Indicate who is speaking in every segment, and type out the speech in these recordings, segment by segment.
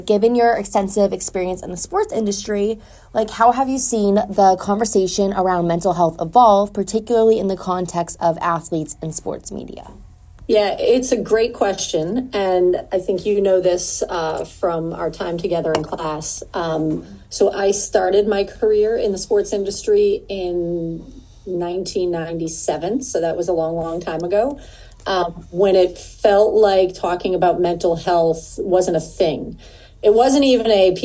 Speaker 1: Given your extensive experience in the sports industry, like how have you seen the conversation around mental health evolve, particularly in the context of athletes and sports media?
Speaker 2: Yeah, it's a great question. And I think you know this from our time together in class. So I started my career in the sports industry in 1997. So that was a long, long time ago, when it felt like talking about mental health wasn't a thing. It wasn't even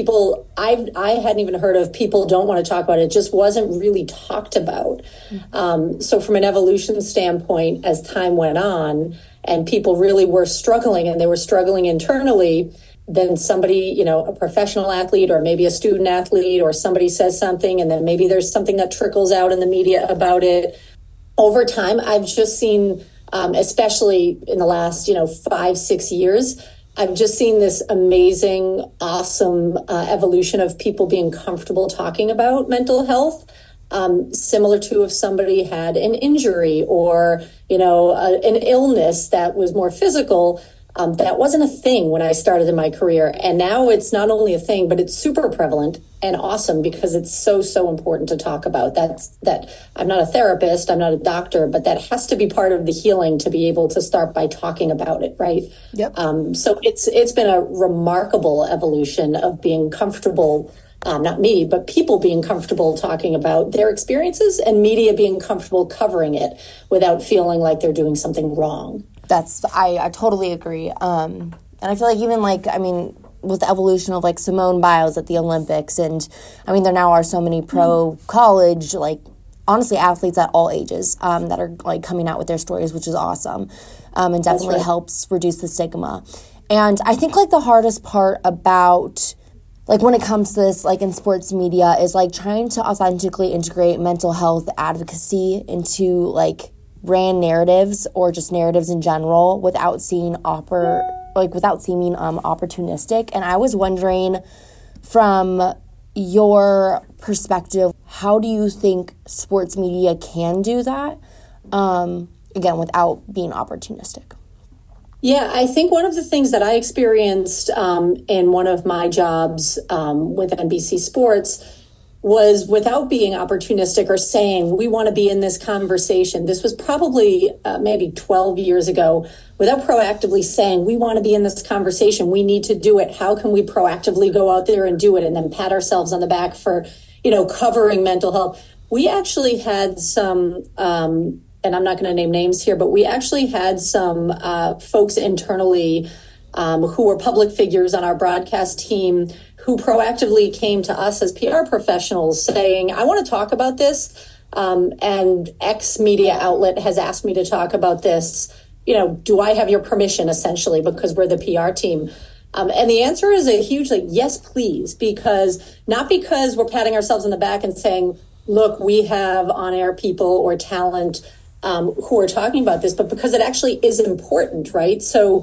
Speaker 2: I hadn't even heard of people don't want to talk about it. It just wasn't really talked about. So from an evolution standpoint, as time went on and people really were struggling and they were struggling internally, then somebody, a professional athlete or maybe a student athlete or somebody says something and then maybe there's something that trickles out in the media about it. Over time, I've just seen, especially in the last, 5-6 years, I've just seen this amazing, awesome evolution of people being comfortable talking about mental health, similar to if somebody had an injury or, an illness that was more physical. That wasn't a thing when I started in my career. And now it's not only a thing, but it's super prevalent and awesome because it's so, so important to talk about. That I'm not a therapist, I'm not a doctor, but that has to be part of the healing to be able to start by talking about it, right?
Speaker 1: Yep.
Speaker 2: So it's been a remarkable evolution of being comfortable, not me, but people being comfortable talking about their experiences and media being comfortable covering it without feeling like they're doing something wrong.
Speaker 1: I totally agree. And I feel like even with the evolution of like Simone Biles at the Olympics, and there now are so many pro college, honestly, athletes at all ages that are like coming out with their stories, which is awesome, and definitely helps reduce the stigma. And I think like the hardest part about when it comes to this, in sports media, is trying to authentically integrate mental health advocacy into brand narratives or just narratives in general without seeming opportunistic. And I was wondering, from your perspective, how do you think sports media can do that, again, without being opportunistic?
Speaker 2: Yeah, I think one of the things that I experienced in one of my jobs with NBC Sports was, without being opportunistic or saying, we want to be in this conversation. This was probably maybe 12 years ago. Without proactively saying, we want to be in this conversation, we need to do it. How can we proactively go out there and do it and then pat ourselves on the back for, covering mental health? We actually had some, and I'm not going to name names here, but we actually had some folks internally who were public figures on our broadcast team who proactively came to us as PR professionals saying, I want to talk about this, and X media outlet has asked me to talk about this. Do I have your permission, essentially, because we're the PR team? And the answer is a huge yes, please, because not because we're patting ourselves on the back and saying, look, we have on-air people or talent who are talking about this, but because it actually is important, right? So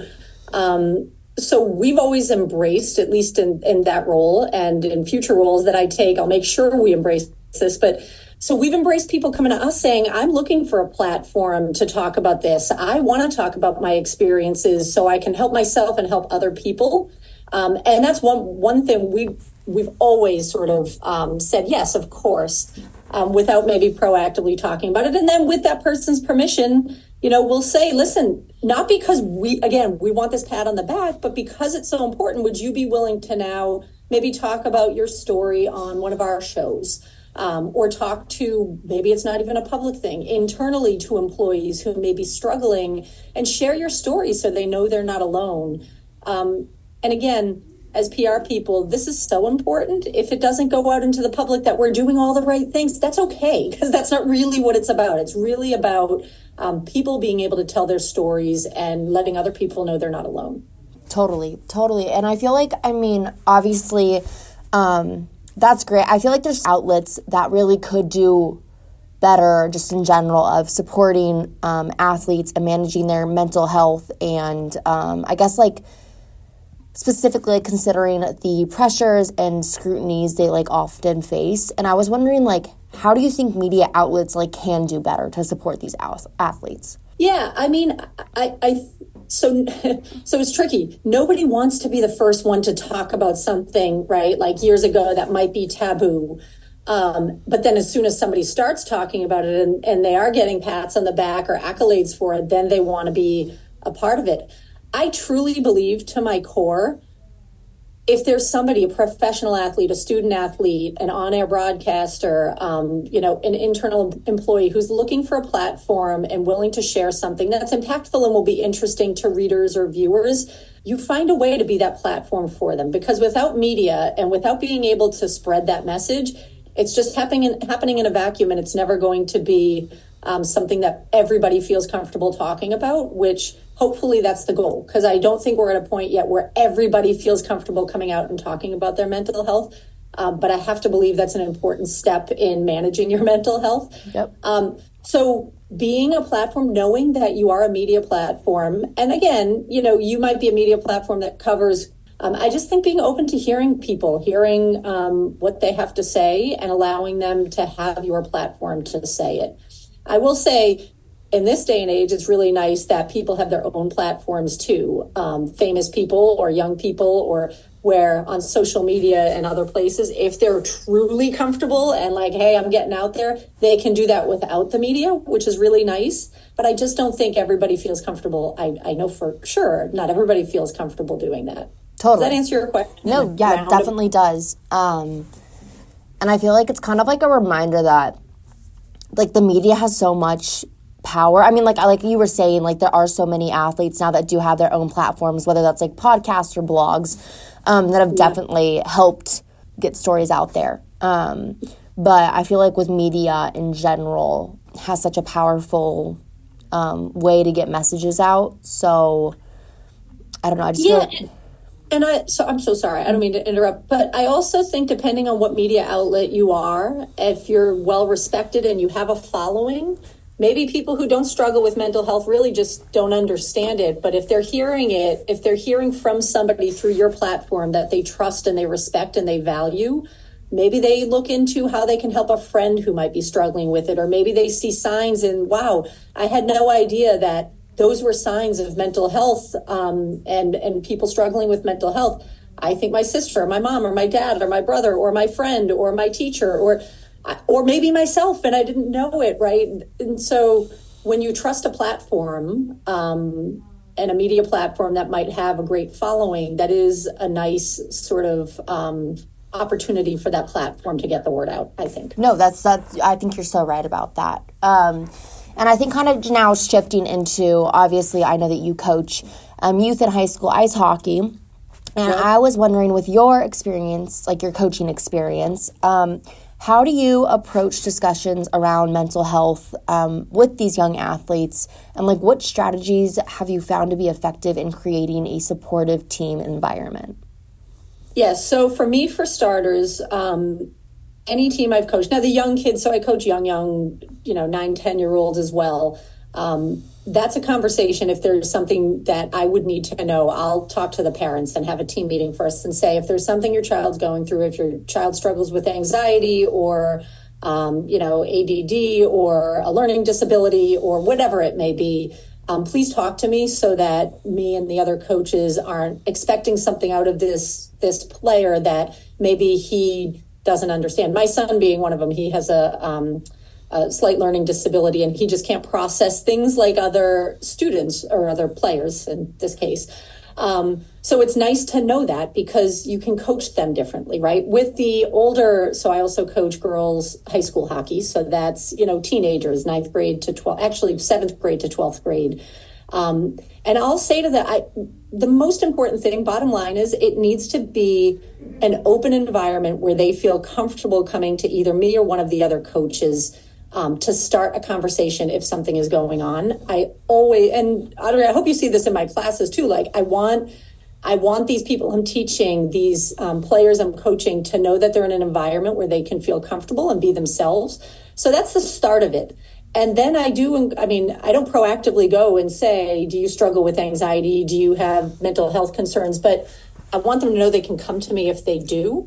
Speaker 2: we've always embraced, at least in that role and in future roles that I take, I'll make sure we embrace this. But so we've embraced people coming to us saying, I'm looking for a platform to talk about this. I want to talk about my experiences so I can help myself and help other people. And that's one thing we've always sort of said, yes, of course, without maybe proactively talking about it. And then with that person's permission, we'll say, listen, not because we want this pat on the back, but because it's so important, would you be willing to now maybe talk about your story on one of our shows? Or talk to, maybe it's not even a public thing, internally to employees who may be struggling, and share your story so they know they're not alone. And again, as PR people, this is so important. If it doesn't go out into the public that we're doing all the right things, that's okay, because that's not really what it's about. It's really about people being able to tell their stories and letting other people know they're not alone.
Speaker 1: Totally. And I feel like, obviously, that's great. I feel like there's outlets that really could do better just in general of supporting athletes and managing their mental health, and I guess specifically considering the pressures and scrutinies they often face. And I was wondering how do you think media outlets can do better to support these athletes?
Speaker 2: Yeah, I So it's tricky. Nobody wants to be the first one to talk about something, right? Like years ago that might be taboo. But then as soon as somebody starts talking about it and they are getting pats on the back or accolades for it, then they want to be a part of it. I truly believe to my core, if there's somebody, a professional athlete, a student athlete, an on-air broadcaster, an internal employee who's looking for a platform and willing to share something that's impactful and will be interesting to readers or viewers, you find a way to be that platform for them. Because without media and without being able to spread that message, it's just happening in a vacuum, and it's never going to be something that everybody feels comfortable talking about, which hopefully that's the goal, because I don't think we're at a point yet where everybody feels comfortable coming out and talking about their mental health. But I have to believe that's an important step in managing your mental health.
Speaker 1: Yep.
Speaker 2: So being a platform, knowing that you are a media platform, and again, you might be a media platform that covers, I just think being open to hearing people, hearing what they have to say and allowing them to have your platform to say it. I will say, in this day and age, it's really nice that people have their own platforms too. Famous people or young people, or where on social media and other places, if they're truly comfortable and like, hey, I'm getting out there, they can do that without the media, which is really nice. But I just don't think everybody feels comfortable. I know for sure not everybody feels comfortable doing that.
Speaker 1: Totally.
Speaker 2: Does that answer your question?
Speaker 1: No, yeah, it definitely does. And I feel like it's kind of like a reminder that like the media has so much power. I mean, like you were saying, like there are so many athletes now that do have their own platforms, whether that's like podcasts or blogs, that have definitely helped get stories out there. But I feel like with media in general has such a powerful way to get messages out. So I don't know. I just feel like...
Speaker 2: And I'm so sorry. I don't mean to interrupt, but I also think depending on what media outlet you are, if you're well respected and you have a following, maybe people who don't struggle with mental health really just don't understand it. But if they're hearing it, if they're hearing from somebody through your platform that they trust and they respect and they value, maybe they look into how they can help a friend who might be struggling with it. Or maybe they see signs and, wow, I had no idea that those were signs of mental health and people struggling with mental health. I think my sister, or my mom, or my dad, or my brother, or my friend, or my teacher, or maybe myself, and I didn't know it, right? And so when you trust a platform and a media platform that might have a great following, that is a nice sort of opportunity for that platform to get the word out, I think.
Speaker 1: No, that's I think you're so right about that. And I think kind of now shifting into, obviously, I know that you coach youth and high school ice hockey. And I was wondering, with your experience, like your coaching experience, how do you approach discussions around mental health with these young athletes? And like, what strategies have you found to be effective in creating a supportive team environment?
Speaker 2: Yes. So for me, for starters, any team I've coached, now the young kids, so I coach young, 9, 10-year-olds as well. That's a conversation. If there's something that I would need to know, I'll talk to the parents and have a team meeting first and say, if there's something your child's going through, if your child struggles with anxiety or, ADD or a learning disability or whatever it may be, please talk to me so that me and the other coaches aren't expecting something out of this player that maybe he doesn't understand. My son being one of them, he has a slight learning disability and he just can't process things like other students or other players in this case. So it's nice to know that because you can coach them differently, right? With the older, so I also coach girls high school hockey. So that's, teenagers, 9th grade to 12th, actually 7th grade to 12th grade. And I'll say to that, the most important thing, bottom line, is it needs to be an open environment where they feel comfortable coming to either me or one of the other coaches to start a conversation if something is going on. I always, and Audrey, I hope you see this in my classes too. Like I want these people I'm teaching, these players I'm coaching, to know that they're in an environment where they can feel comfortable and be themselves. So that's the start of it. And then I don't proactively go and say, do you struggle with anxiety? Do you have mental health concerns? But I want them to know they can come to me if they do.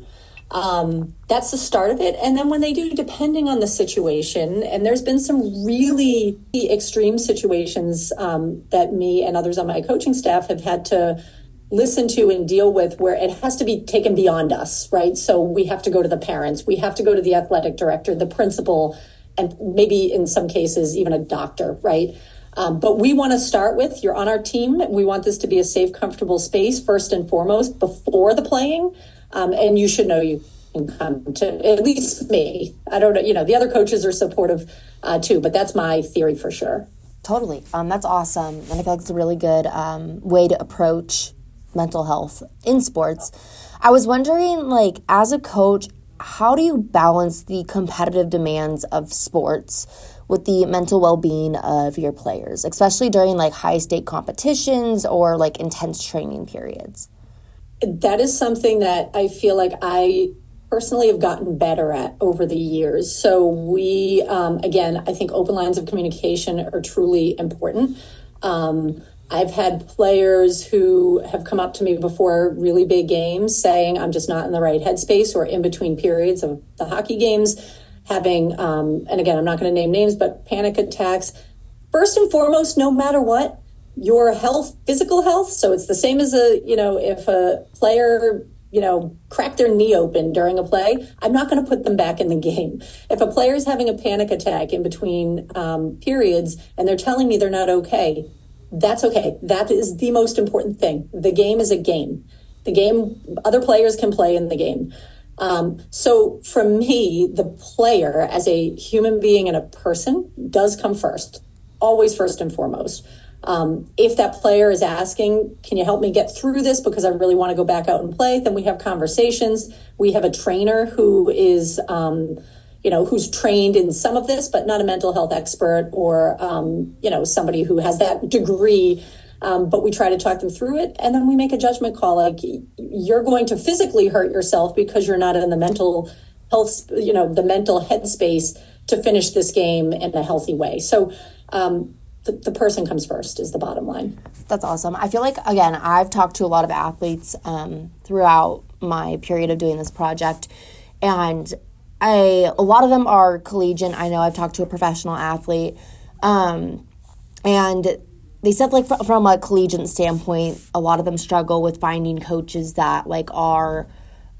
Speaker 2: That's the start of it. And then when they do, depending on the situation, and there's been some really extreme situations that me and others on my coaching staff have had to listen to and deal with, where it has to be taken beyond us, right? So we have to go to the parents, we have to go to the athletic director, the principal, and maybe in some cases even a doctor, right? But we want to start with, you're on our team. We want this to be a safe, comfortable space first and foremost before the playing. And you should know you can come to, at least me. I don't know, the other coaches are supportive too, but that's my theory for sure.
Speaker 1: Totally. That's awesome. And I feel like it's a really good way to approach mental health in sports. I was wondering, like, as a coach, how do you balance the competitive demands of sports with the mental well-being of your players, especially during like high-stake competitions or like intense training periods?
Speaker 2: That is something that I feel like I personally have gotten better at over the years. So we, again, I think open lines of communication are truly important. I've had players who have come up to me before really big games saying, I'm just not in the right headspace, or in between periods of the hockey games, having, and again, I'm not going to name names, but panic attacks. First and foremost, no matter what, your health, physical health. So it's the same as if a player, cracked their knee open during a play, I'm not going to put them back in the game. If a player is having a panic attack in between periods and they're telling me they're not okay, that's okay. That is the most important thing. The game is a game. The game, other players can play in the game. So for me, the player as a human being and a person does come first, always first and foremost. If that player is asking, can you help me get through this because I really want to go back out and play, then we have conversations. We have a trainer who is, who's trained in some of this, but not a mental health expert or, somebody who has that degree. But we try to talk them through it. And then we make a judgment call, like, you're going to physically hurt yourself because you're not in the mental health, the mental headspace to finish this game in a healthy way. So, the person comes first is the bottom line.
Speaker 1: That's awesome. I feel like, again, I've talked to a lot of athletes throughout my period of doing this project, and a lot of them are collegiate. I know I've talked to a professional athlete, and they said, like, from a collegiate standpoint, a lot of them struggle with finding coaches that, like, are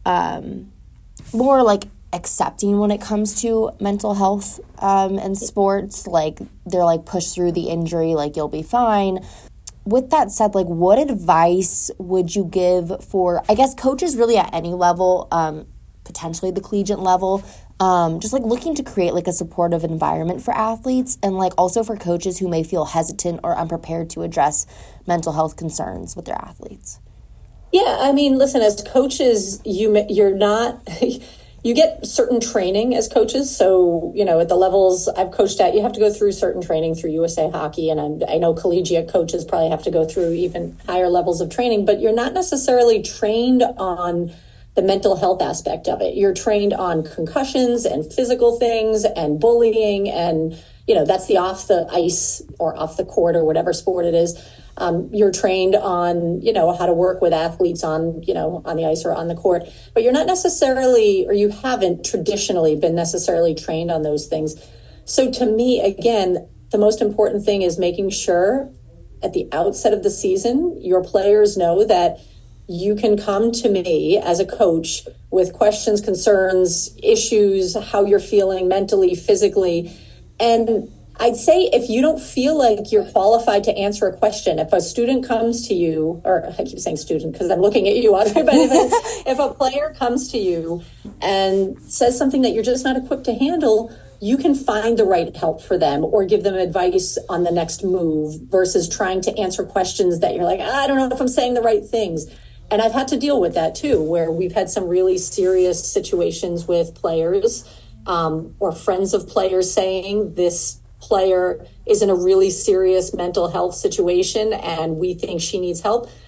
Speaker 1: more, like, accepting when it comes to mental health and sports. Like, they're like, push through the injury, like, you'll be fine. With that said, like, what advice would you give for, I guess, coaches really at any level, potentially the collegiate level, just like looking to create like a supportive environment for athletes, and like also for coaches who may feel hesitant or unprepared to address mental health concerns with their athletes?
Speaker 2: Yeah, I mean, listen, as coaches, you're not... You get certain training as coaches. So, at the levels I've coached at, you have to go through certain training through USA Hockey. And I know collegiate coaches probably have to go through even higher levels of training, but you're not necessarily trained on the mental health aspect of it. You're trained on concussions and physical things and bullying. And, that's the off the ice or off the court or whatever sport it is. You're trained on, how to work with athletes on the ice or on the court, but you're not necessarily, or you haven't traditionally been necessarily trained on those things. So to me, again, the most important thing is making sure at the outset of the season, your players know that you can come to me as a coach with questions, concerns, issues, how you're feeling mentally, physically. And I'd say if you don't feel like you're qualified to answer a question, if a student comes to you, or I keep saying student because I'm looking at you, Audrey, but if a player comes to you and says something that you're just not equipped to handle, you can find the right help for them or give them advice on the next move versus trying to answer questions that you're like, I don't know if I'm saying the right things. And I've had to deal with that too, where we've had some really serious situations with players or friends of players saying this player is in a really serious mental health situation and we think she needs help.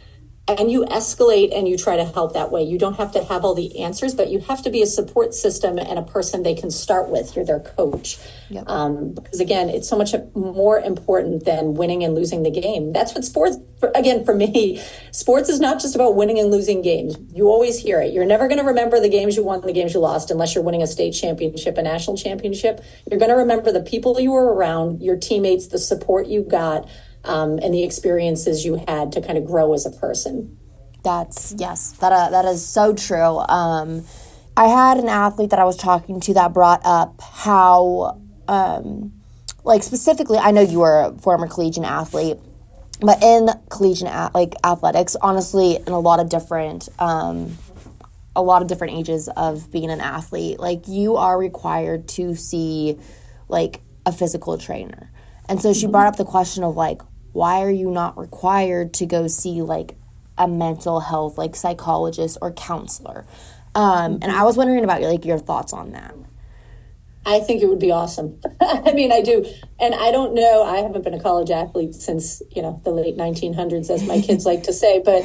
Speaker 2: and you escalate and you try to help that way. You don't have to have all the answers, but you have to be a support system and a person they can start with. You're their coach.
Speaker 1: Yep.
Speaker 2: Because again, it's so much more important than winning and losing the game. That's what sports, again, for me, sports is not just about winning and losing games. You always hear it. You're never going to remember the games you won, the games you lost, unless you're winning a state championship, a national championship. You're going to remember the people you were around, your teammates, the support you got, and the experiences you had to kind of grow as a person.
Speaker 1: That is so true. I had an athlete that I was talking to that brought up how, like specifically, I know you were a former collegiate athlete, but in collegiate athletics, honestly, in a lot of different ages of being an athlete, like you are required to see like a physical trainer. And so she brought up the question of like, why are you not required to go see like a mental health like psychologist or counselor? And I was wondering about like your thoughts on that.
Speaker 2: I think it would be awesome. I mean, I do. And I don't know, I haven't been a college athlete since, the late 1900s, as my kids like to say, but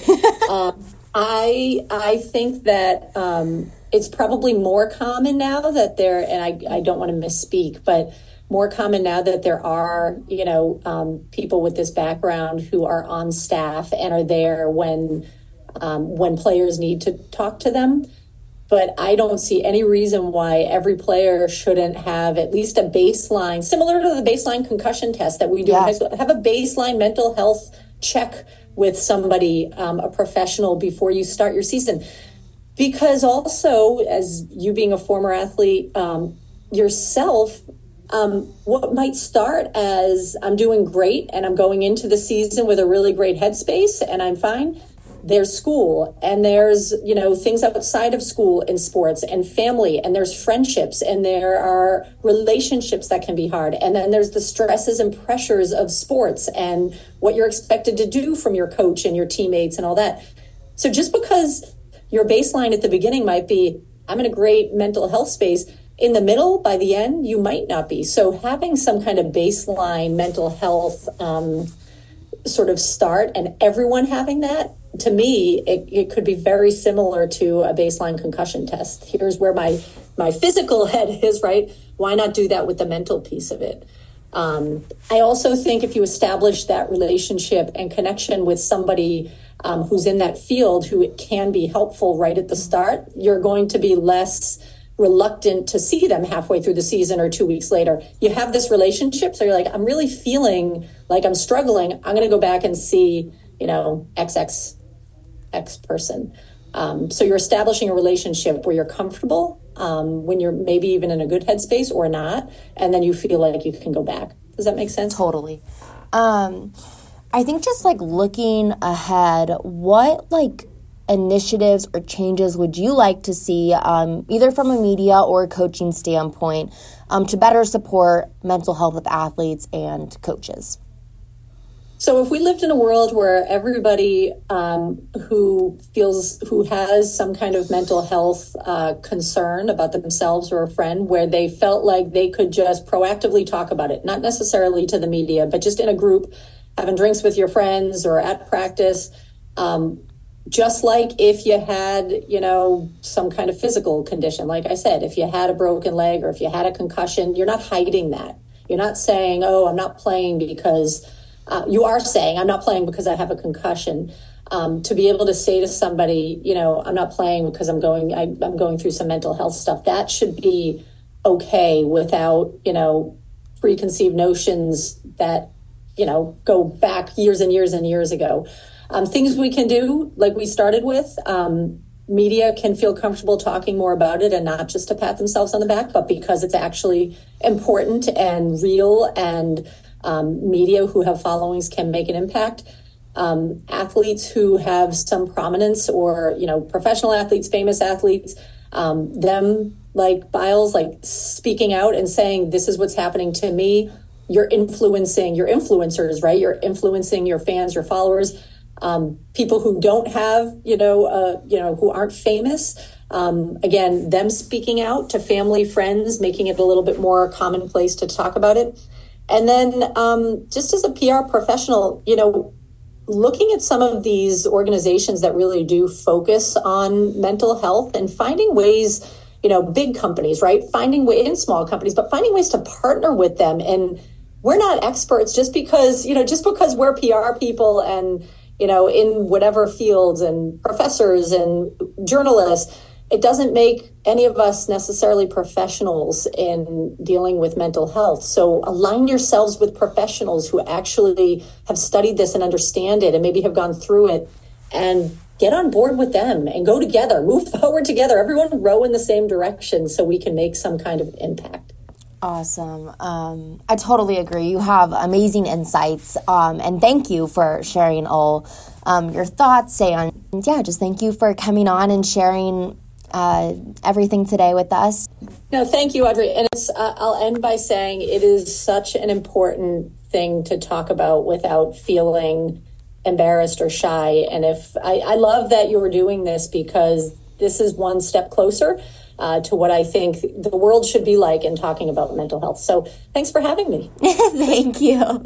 Speaker 2: I think that it's probably more common now that and I don't want to misspeak, but more common now that there are, people with this background who are on staff and are there when players need to talk to them. But I don't see any reason why every player shouldn't have at least a baseline, similar to the baseline concussion test that we do in high school. Have a baseline mental health check with somebody, a professional, before you start your season. Because also, as you being a former athlete yourself, what might start as I'm doing great and I'm going into the season with a really great headspace and I'm fine. There's school and there's, things outside of school in sports and family, and there's friendships and there are relationships that can be hard. And then there's the stresses and pressures of sports and what you're expected to do from your coach and your teammates and all that. So just because your baseline at the beginning might be, I'm in a great mental health space, in the middle, by the end, you might not be. So having some kind of baseline mental health sort of start and everyone having that, to me, it could be very similar to a baseline concussion test. Here's where my physical head is, right? Why not do that with the mental piece of it? I also think if you establish that relationship and connection with somebody who's in that field, who it can be helpful right at the start, you're going to be less reluctant to see them halfway through the season or 2 weeks later. You have this relationship, so you're like, I'm really feeling like I'm struggling. I'm going to go back and see, X person. So you're establishing a relationship where you're comfortable, when you're maybe even in a good headspace or not, and then you feel like you can go back. Does that make sense?
Speaker 1: Totally. I think just like looking ahead, what like initiatives or changes would you like to see, either from a media or coaching standpoint, to better support mental health of athletes and coaches?
Speaker 2: So if we lived in a world where everybody who has some kind of mental health concern about themselves or a friend, where they felt like they could just proactively talk about it, not necessarily to the media, but just in a group, having drinks with your friends or at practice, just like if you had, some kind of physical condition. Like I said, if you had a broken leg or if you had a concussion, you're not hiding that. You're not saying, oh, I'm not playing because... you are saying, I'm not playing because I have a concussion. To be able to say to somebody, I'm not playing because I'm going through some mental health stuff, that should be okay without, preconceived notions that, go back years and years and years ago. Things we can do, like we started with, media can feel comfortable talking more about it and not just to pat themselves on the back, but because it's actually important and real, and media who have followings can make an impact. Athletes who have some prominence, or, professional athletes, famous athletes, them like Biles, like speaking out and saying, this is what's happening to me. You're influencing your influencers, right? You're influencing your fans, your followers, people who don't have, who aren't famous. Again, them speaking out to family, friends, making it a little bit more commonplace to talk about it. And then just as a PR professional, looking at some of these organizations that really do focus on mental health and finding ways, big companies, right? Finding ways in small companies, but finding ways to partner with them. And we're not experts just because we're PR people and, in whatever fields and professors and journalists, it doesn't make any of us necessarily professionals in dealing with mental health. So align yourselves with professionals who actually have studied this and understand it and maybe have gone through it, and get on board with them and go together, move forward together. Everyone row in the same direction so we can make some kind of impact.
Speaker 1: Awesome. I totally agree. You have amazing insights. And thank you for sharing all your thoughts. Just thank you for coming on and sharing everything today with us.
Speaker 2: No, thank you, Audrey. And I'll end by saying it is such an important thing to talk about without feeling embarrassed or shy. And I love that you're doing this, because this is one step closer to what I think the world should be like in talking about mental health. So thanks for having me.
Speaker 1: Thank you.